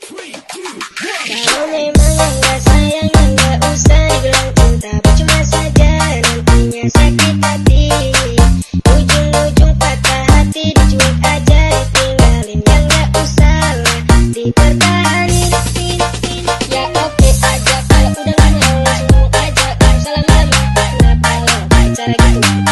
Kalau memang enggak sayang, enggak usah dibilang cinta, percuma saja nantinya sakit hati. Ujung-ujung patah hati, dicuek aja ditinggalin, ya enggak usah lah dipertahanin. Ya oke aja kalau udah gak mau langsung aja, gak usah lama-lama. Kenapa lo pacar gitu?